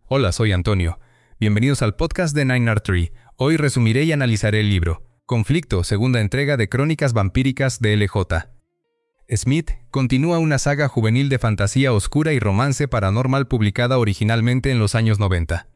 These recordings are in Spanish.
Hola, soy Antonio. Bienvenidos al podcast de 9R3. Hoy resumiré y analizaré el libro Conflicto, segunda entrega de Crónicas Vampíricas de LJ. Smith continúa una saga juvenil de fantasía oscura y romance paranormal publicada originalmente en los años 90.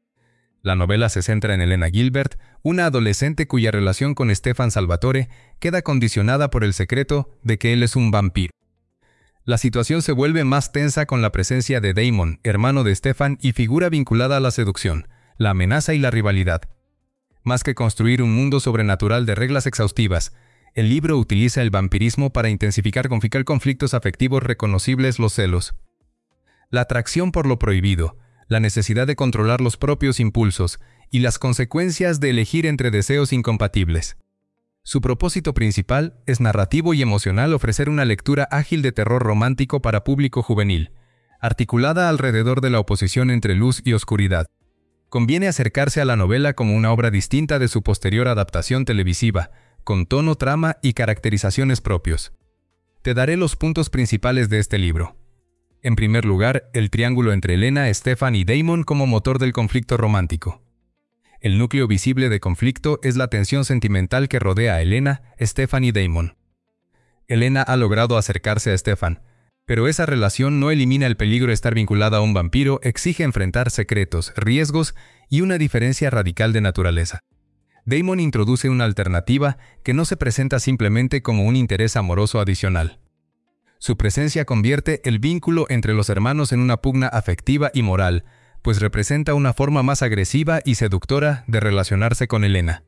La novela se centra en Elena Gilbert, una adolescente cuya relación con Stefan Salvatore queda condicionada por el secreto de que él es un vampiro. La situación se vuelve más tensa con la presencia de Damon, hermano de Stefan y figura vinculada a la seducción, la amenaza y la rivalidad. Más que construir un mundo sobrenatural de reglas exhaustivas, el libro utiliza el vampirismo para intensificar conflictos afectivos reconocibles, los celos, la atracción por lo prohibido, la necesidad de controlar los propios impulsos y las consecuencias de elegir entre deseos incompatibles. Su propósito principal es narrativo y emocional, ofrecer una lectura ágil de terror romántico para público juvenil, articulada alrededor de la oposición entre luz y oscuridad. Conviene acercarse a la novela como una obra distinta de su posterior adaptación televisiva, con tono, trama y caracterizaciones propios. Te daré los puntos principales de este libro. En primer lugar, el triángulo entre Elena, Stefan y Damon como motor del conflicto romántico. El núcleo visible de conflicto es la tensión sentimental que rodea a Elena, Stefan y Damon. Elena ha logrado acercarse a Stefan, pero esa relación no elimina el peligro de estar vinculada a un vampiro, exige enfrentar secretos, riesgos y una diferencia radical de naturaleza. Damon introduce una alternativa que no se presenta simplemente como un interés amoroso adicional. Su presencia convierte el vínculo entre los hermanos en una pugna afectiva y moral, pues representa una forma más agresiva y seductora de relacionarse con Elena.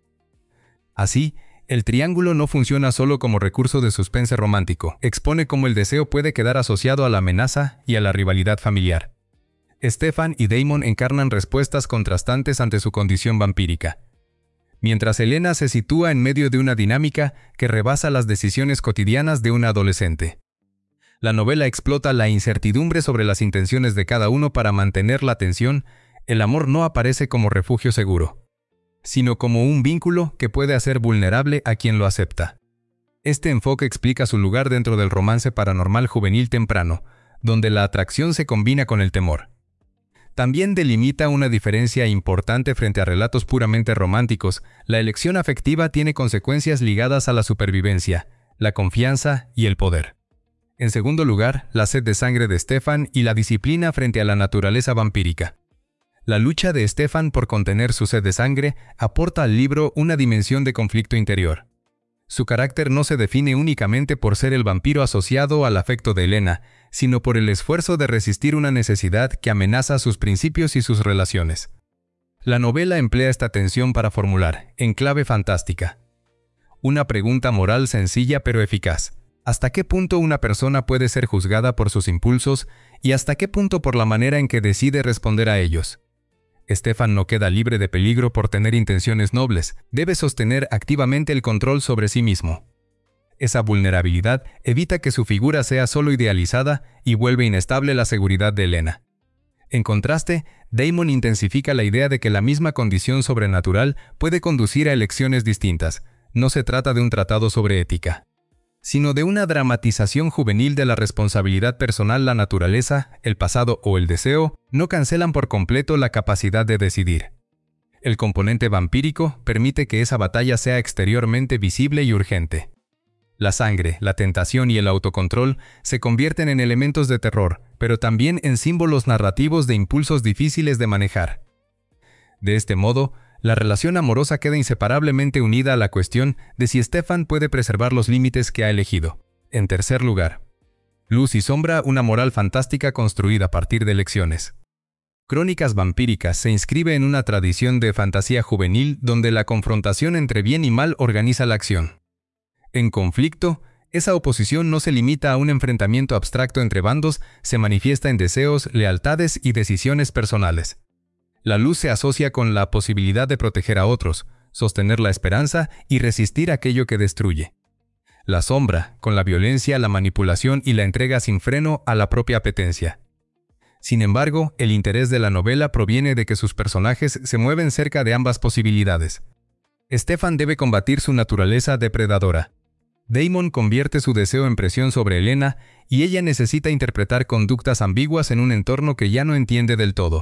Así, el triángulo no funciona solo como recurso de suspense romántico, expone cómo el deseo puede quedar asociado a la amenaza y a la rivalidad familiar. Stefan y Damon encarnan respuestas contrastantes ante su condición vampírica, mientras Elena se sitúa en medio de una dinámica que rebasa las decisiones cotidianas de una adolescente. La novela explota la incertidumbre sobre las intenciones de cada uno para mantener la tensión. El amor no aparece como refugio seguro, sino como un vínculo que puede hacer vulnerable a quien lo acepta. Este enfoque explica su lugar dentro del romance paranormal juvenil temprano, donde la atracción se combina con el temor. También delimita una diferencia importante frente a relatos puramente románticos. La elección afectiva tiene consecuencias ligadas a la supervivencia, la confianza y el poder. En segundo lugar, la sed de sangre de Stefan y la disciplina frente a la naturaleza vampírica. La lucha de Stefan por contener su sed de sangre aporta al libro una dimensión de conflicto interior. Su carácter no se define únicamente por ser el vampiro asociado al afecto de Elena, sino por el esfuerzo de resistir una necesidad que amenaza sus principios y sus relaciones. La novela emplea esta tensión para formular, en clave fantástica, una pregunta moral sencilla pero eficaz. ¿Hasta qué punto una persona puede ser juzgada por sus impulsos y hasta qué punto por la manera en que decide responder a ellos? Stefan no queda libre de peligro por tener intenciones nobles, debe sostener activamente el control sobre sí mismo. Esa vulnerabilidad evita que su figura sea solo idealizada y vuelve inestable la seguridad de Elena. En contraste, Damon intensifica la idea de que la misma condición sobrenatural puede conducir a elecciones distintas. No se trata de un tratado sobre ética, sino de una dramatización juvenil de la responsabilidad personal. La naturaleza, el pasado o el deseo no cancelan por completo la capacidad de decidir. El componente vampírico permite que esa batalla sea exteriormente visible y urgente. La sangre, la tentación y el autocontrol se convierten en elementos de terror, pero también en símbolos narrativos de impulsos difíciles de manejar. De este modo, la relación amorosa queda inseparablemente unida a la cuestión de si Stefan puede preservar los límites que ha elegido. En tercer lugar, luz y sombra, una moral fantástica construida a partir de elecciones. Crónicas Vampíricas se inscribe en una tradición de fantasía juvenil donde la confrontación entre bien y mal organiza la acción. En Conflicto, esa oposición no se limita a un enfrentamiento abstracto entre bandos, se manifiesta en deseos, lealtades y decisiones personales. La luz se asocia con la posibilidad de proteger a otros, sostener la esperanza y resistir aquello que destruye. La sombra, con la violencia, la manipulación y la entrega sin freno a la propia apetencia. Sin embargo, el interés de la novela proviene de que sus personajes se mueven cerca de ambas posibilidades. Stefan debe combatir su naturaleza depredadora. Damon convierte su deseo en presión sobre Elena y ella necesita interpretar conductas ambiguas en un entorno que ya no entiende del todo.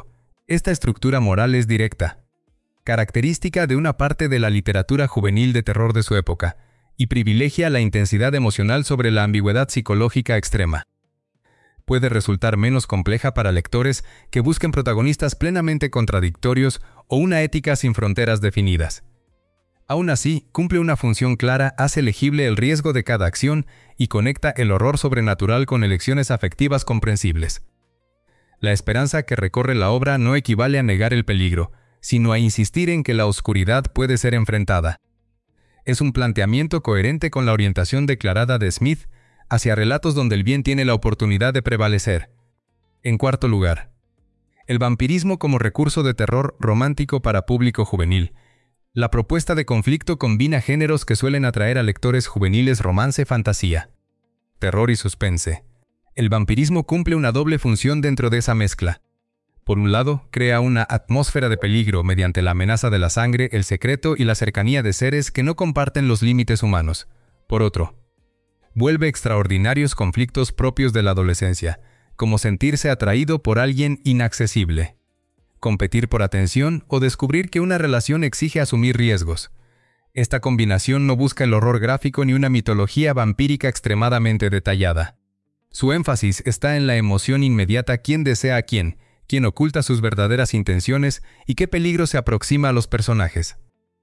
Esta estructura moral es directa, característica de una parte de la literatura juvenil de terror de su época, y privilegia la intensidad emocional sobre la ambigüedad psicológica extrema. Puede resultar menos compleja para lectores que busquen protagonistas plenamente contradictorios o una ética sin fronteras definidas. Aún así, cumple una función clara, hace legible el riesgo de cada acción y conecta el horror sobrenatural con elecciones afectivas comprensibles. La esperanza que recorre la obra no equivale a negar el peligro, sino a insistir en que la oscuridad puede ser enfrentada. Es un planteamiento coherente con la orientación declarada de Smith hacia relatos donde el bien tiene la oportunidad de prevalecer. En cuarto lugar, el vampirismo como recurso de terror romántico para público juvenil. La propuesta de Conflicto combina géneros que suelen atraer a lectores juveniles: romance, fantasía, terror y suspense. El vampirismo cumple una doble función dentro de esa mezcla. Por un lado, crea una atmósfera de peligro mediante la amenaza de la sangre, el secreto y la cercanía de seres que no comparten los límites humanos. Por otro, vuelve extraordinarios conflictos propios de la adolescencia, como sentirse atraído por alguien inaccesible, competir por atención o descubrir que una relación exige asumir riesgos. Esta combinación no busca el horror gráfico ni una mitología vampírica extremadamente detallada. Su énfasis está en la emoción inmediata: quién desea a quién oculta sus verdaderas intenciones y qué peligro se aproxima a los personajes.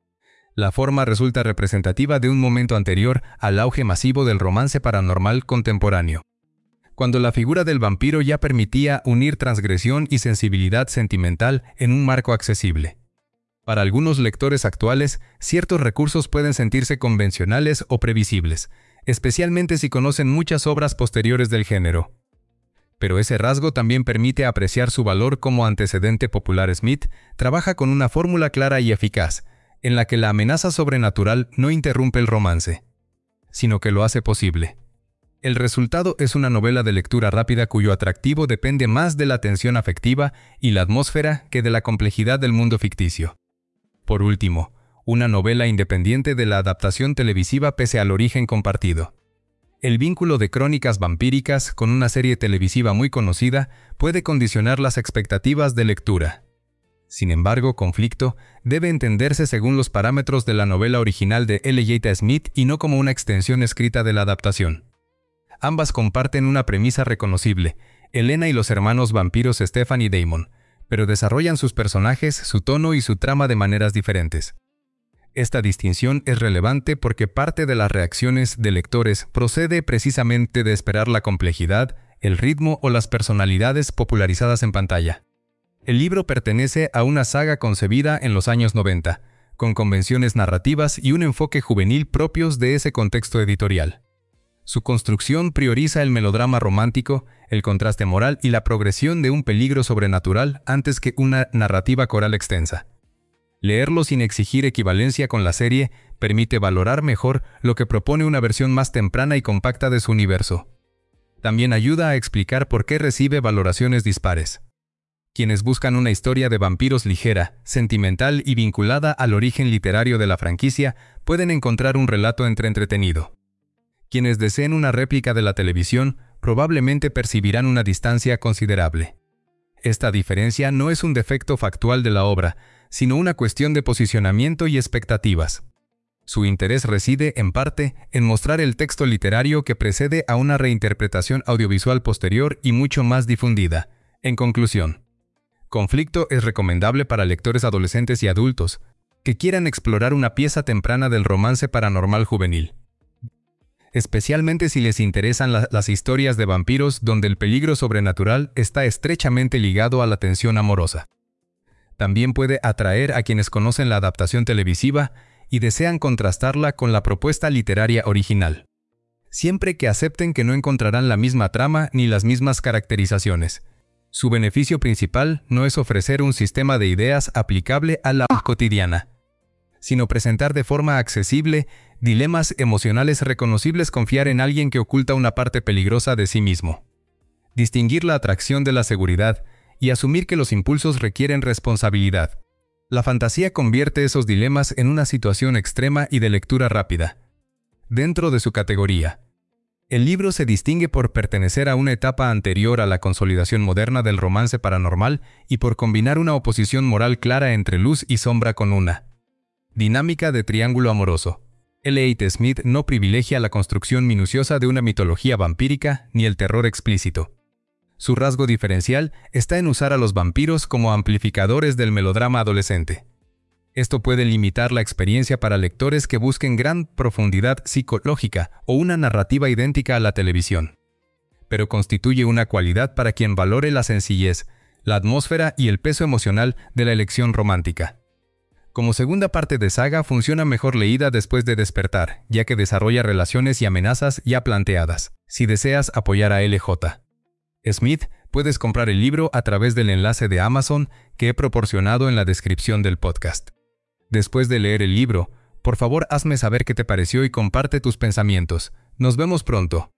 La forma resulta representativa de un momento anterior al auge masivo del romance paranormal contemporáneo, cuando la figura del vampiro ya permitía unir transgresión y sensibilidad sentimental en un marco accesible. Para algunos lectores actuales, ciertos recursos pueden sentirse convencionales o previsibles, especialmente si conocen muchas obras posteriores del género. Pero ese rasgo también permite apreciar su valor como antecedente popular. Smith trabaja con una fórmula clara y eficaz, en la que la amenaza sobrenatural no interrumpe el romance, sino que lo hace posible. El resultado es una novela de lectura rápida cuyo atractivo depende más de la tensión afectiva y la atmósfera que de la complejidad del mundo ficticio. Por último, una novela independiente de la adaptación televisiva pese al origen compartido. El vínculo de Crónicas vampíricas con una serie televisiva muy conocida puede condicionar las expectativas de lectura. Sin embargo, Conflicto debe entenderse según los parámetros de la novela original de L. J. Smith y no como una extensión escrita de la adaptación. Ambas comparten una premisa reconocible: Elena y los hermanos vampiros Stefan y Damon, pero desarrollan sus personajes, su tono y su trama de maneras diferentes. Esta distinción es relevante porque parte de las reacciones de lectores procede precisamente de esperar la complejidad, el ritmo o las personalidades popularizadas en pantalla. El libro pertenece a una saga concebida en los años 90, con convenciones narrativas y un enfoque juvenil propios de ese contexto editorial. Su construcción prioriza el melodrama romántico, el contraste moral y la progresión de un peligro sobrenatural antes que una narrativa coral extensa. Leerlo sin exigir equivalencia con la serie permite valorar mejor lo que propone una versión más temprana y compacta de su universo. También ayuda a explicar por qué recibe valoraciones dispares. Quienes buscan una historia de vampiros ligera, sentimental y vinculada al origen literario de la franquicia pueden encontrar un relato entretenido. Quienes deseen una réplica de la televisión probablemente percibirán una distancia considerable. Esta diferencia no es un defecto factual de la obra, sino una cuestión de posicionamiento y expectativas. Su interés reside, en parte, en mostrar el texto literario que precede a una reinterpretación audiovisual posterior y mucho más difundida. En conclusión, Conflicto es recomendable para lectores adolescentes y adultos que quieran explorar una pieza temprana del romance paranormal juvenil, especialmente si les interesan las historias de vampiros donde el peligro sobrenatural está estrechamente ligado a la tensión amorosa. También puede atraer a quienes conocen la adaptación televisiva y desean contrastarla con la propuesta literaria original, siempre que acepten que no encontrarán la misma trama ni las mismas caracterizaciones. Su beneficio principal no es ofrecer un sistema de ideas aplicable a la cotidiana, sino presentar de forma accesible dilemas emocionales reconocibles, confiar en alguien que oculta una parte peligrosa de sí mismo, distinguir la atracción de la seguridad y asumir que los impulsos requieren responsabilidad. La fantasía convierte esos dilemas en una situación extrema y de lectura rápida, dentro de su categoría. El libro se distingue por pertenecer a una etapa anterior a la consolidación moderna del romance paranormal y por combinar una oposición moral clara entre luz y sombra con una dinámica de triángulo amoroso. L.A. Smith no privilegia la construcción minuciosa de una mitología vampírica ni el terror explícito. Su rasgo diferencial está en usar a los vampiros como amplificadores del melodrama adolescente. Esto puede limitar la experiencia para lectores que busquen gran profundidad psicológica o una narrativa idéntica a la televisión. Pero constituye una cualidad para quien valore la sencillez, la atmósfera y el peso emocional de la elección romántica. Como segunda parte de saga, funciona mejor leída después de despertar, ya que desarrolla relaciones y amenazas ya planteadas. Si deseas apoyar a L.J. Smith, puedes comprar el libro a través del enlace de Amazon que he proporcionado en la descripción del podcast. Después de leer el libro, por favor hazme saber qué te pareció y comparte tus pensamientos. Nos vemos pronto.